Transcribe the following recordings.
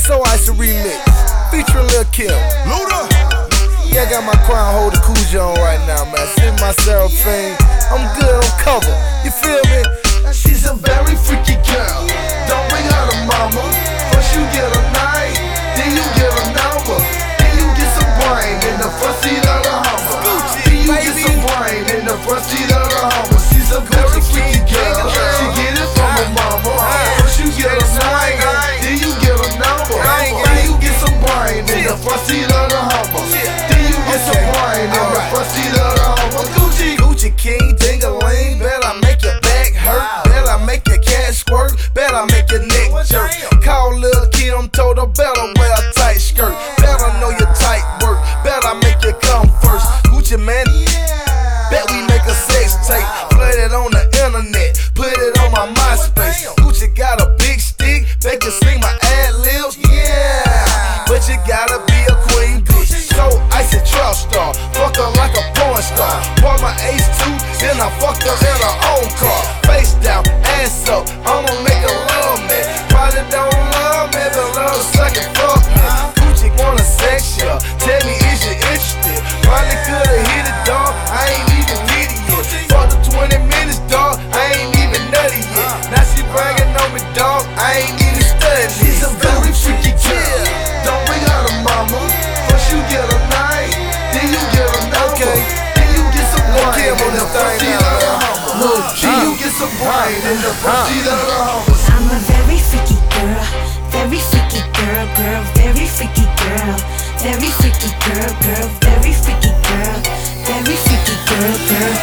So Ice remix, featuring Lil Kim. Luda. Yeah, I got my crown holder Coogee on right now, man. Send my Seraphine. I'm good on cover. You feel me? She's a very freaky girl. Don't bring her to mama. First you get a night, then you get a number. Then you get some brain in the front seat of the Hummer. Then you get some brain in the front seat of the Hummer. She's a very freaky girl. She get it from her mama. First you get a night, then you get a number. Then you get some brain in the front seat of the Hummer. Then you get some brain in the front seat of the Hummer. Gucci King, ding-a-ling, bet I make your back hurt. Bet I make your cash squirt, bet I make your neck jerk. Call Lil Kim, told her better wear a tight skirt. Better know your tight work, bet I make you come first. Gucci man, bet we make a sex tape. Play it on the internet, put it on my MySpace. Gucci got a big stick, bet you sing my ad-libs, yeah. But you gotta be a queen bitch. So Icy trap star, fuck her like a porn star. Bought my Ace 2, then I fucked her in her own car. Face down, ass up, I'ma make her love me. Probably don't love me, but love the second fuck me. Gucci wanna sex ya, tell me is you interested? Probably could've hit it, dog, I ain't even hit it yet. For the 20 minutes, dog, I ain't even nutty yet. Now she bragging on me, dog, I ain't even studying. She's a very freaky girl. Don't bring her to mama. First you get a night, then you get a number. Then you get some brain in the front seat of the Hummer. Then you get some brain in the front seat of the Hummer. I'm a very freaky girl, very freaky girl, girl, very freaky girl, very freaky girl, girl, very freaky girl, very freaky girl, girl.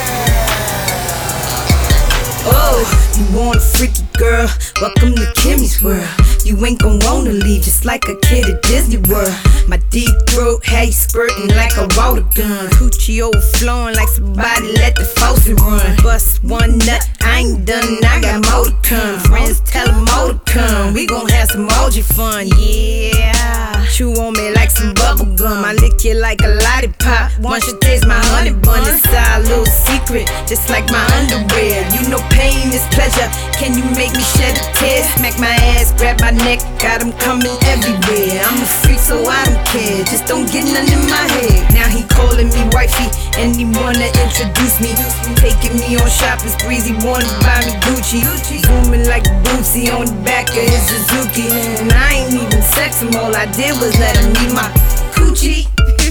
Oh, you want a freaky girl? Welcome to Kimmy's world. You ain't gon' wanna leave just like a kid at Disney World. My deep throat had you squirting like a water gun. Coochie overflowing like somebody let the faucet run. Bust one nut, I ain't done, I got more to come. Friends tell them more to come. We gon' have some orgy fun, yeah. Chew on me like some bubble gum. I lick you like a lollipop. Once you taste my honey bun, it's our little secret, just like my underwear. You know pain is pleasure. Can you make me shed a tear? Smack my ass, grab my neck, got him coming everywhere. I'm a freak, so I don't care. Just don't get none in my head. Now he calling me wifey, and he wanna introduce me. Taking me on shopping sprees, he wanna buy me Gucci. Zooming like Bootsy on the back of his Suzuki. And I ain't even sex him, all I did was let him meet my coochie.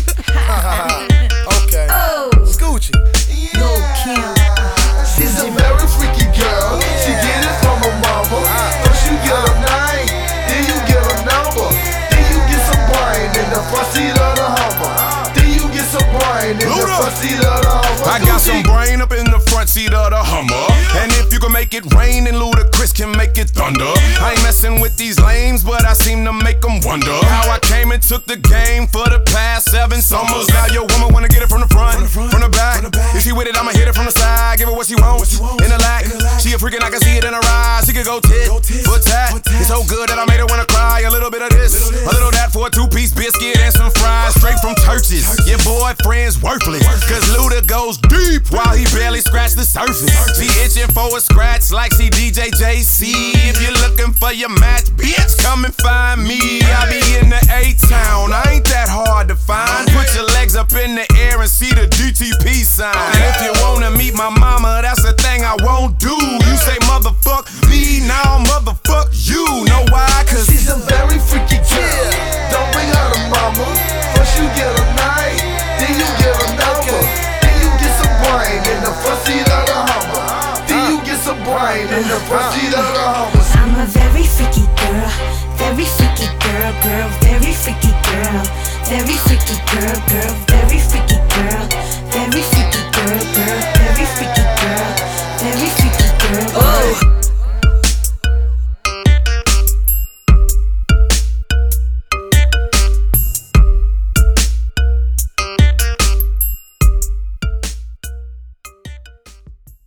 Okay. Oh, Gucci. Lil Kim. She's a very freaky girl. She get it from her mama. First you get a night, then you get a number. Then you get some brain in the front seat of the Hummer. Then you get some brain in the front seat of the Hummer. I got some brain up in the front seat of the Hummer. And if you can make it rain, then Ludacris can make it thunder. I ain't messing with these lames, but I seem to make them wonder how I came and took the game for the past 7 summers. Now your woman wanna get it from the front, from the back. If she with it, I'ma hit it from the side. Give her what she wants, in the lack. She a freakin', I can see it in her eyes. She could go tit for tat. It's so good that I made her wanna cry. A little bit of this, a little that for a 2-piece biscuit and some fries straight from Churches. Your boyfriend's worthless, cause Luda goes deep while he barely scratched the surface. She itching for a scratch like she DJ JC. If you're looking for your match, bitch, come and find me. I be in the A-Town, I ain't that hard to find. Put your legs up in the air and see the DTP sign. And if you wanna meet my mama, that's the thing I won't do. You say motherfuck me, now motherfuck you. Know why? Cause she's a very freaky girl. Don't bring her to mama. First you get a night, then you get a number. Then you get some brain in the front seat of the Hummer. Then you get some brain in the front seat of the Hummer. I'm a very freaky girl, very freaky girl, girl, very freaky girl, very freaky girl, girl, very freaky girl, very freaky